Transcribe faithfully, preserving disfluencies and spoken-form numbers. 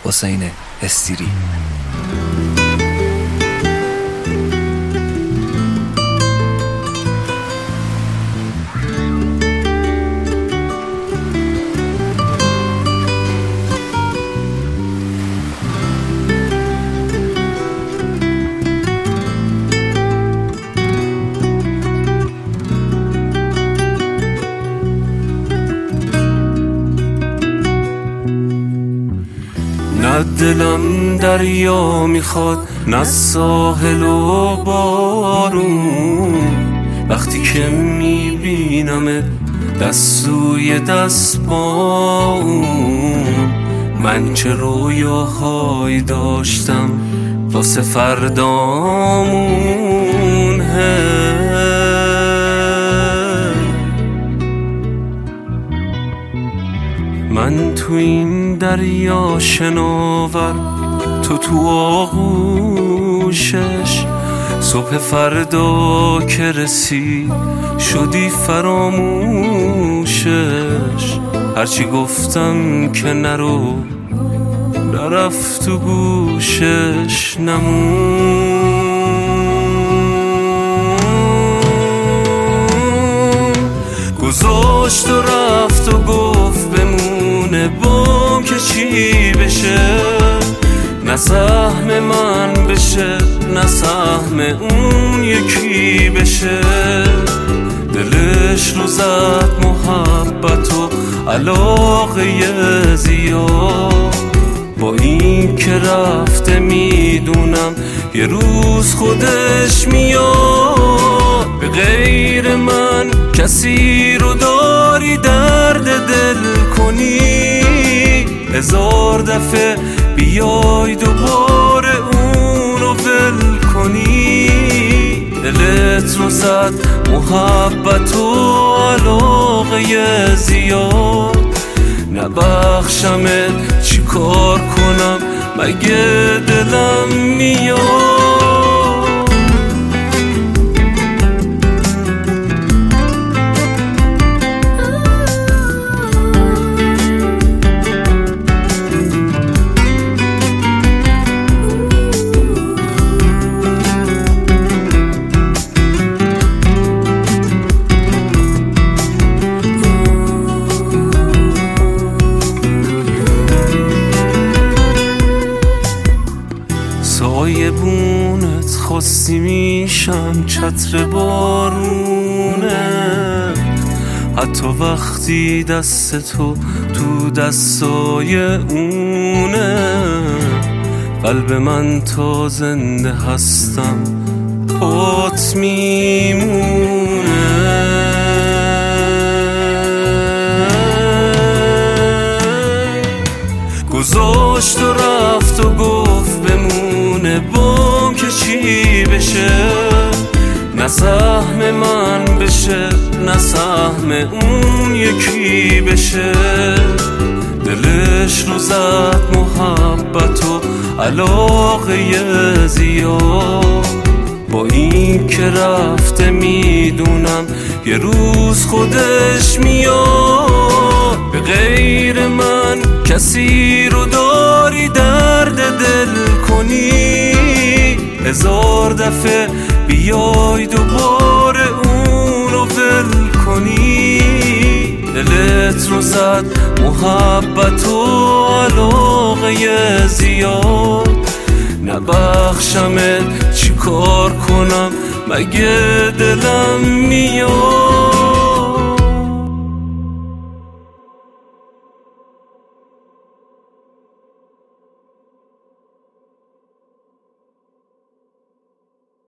حسین استیری. نه دلم دریا میخواد، نه ساحل و بارون. وقتی که میبینمت دست سوی دست با اون، من چه رویاهایی داشتم واسه فردامون. من تو این دریا شناور، تو تو آغوشش. صبح فردا که رسید شدی فراموشش. هرچی گفتم که نرو، نرفت تو گوشش نمون. گذاشت و رفت و گفت بمونه بام که چی بشه. نه سهم من بشه، نه سهم اون یکی بشه. دلش رو زد محبت و علاقه زیاد. با این که رفته میدونم یه روز خودش میاد. به غیر من کسی رو داری درد دل کنی؟ هزار دفعه بیای دوباره اونو ول کنی. دلت رو زد محبت و علاقه زیاد. نبخشمت چی کار کنم مگه دلم میاد؟ سایه بونت خواستی میشم چتر بارونه. حتی وقتی دست تو تو دستای اونه. قلب من تا زنده هستم پات میمونه. گذاشت و رفت و گفت بمونه بام که چی بشه. نه سهم من بشه، نه سهم اون یکی بشه. دلش رو زد محبت و علاقه زیاد. با این که رفته میدونم یه روز خودش میاد. به غیر من کسی رو داری درد دل کنی؟ هزار دفعه بیای دوباره اونو ول کنی. دلت رو زد محبت و علاقه زیاد. نبخشمت چی کار کنم مگه دلم میاد؟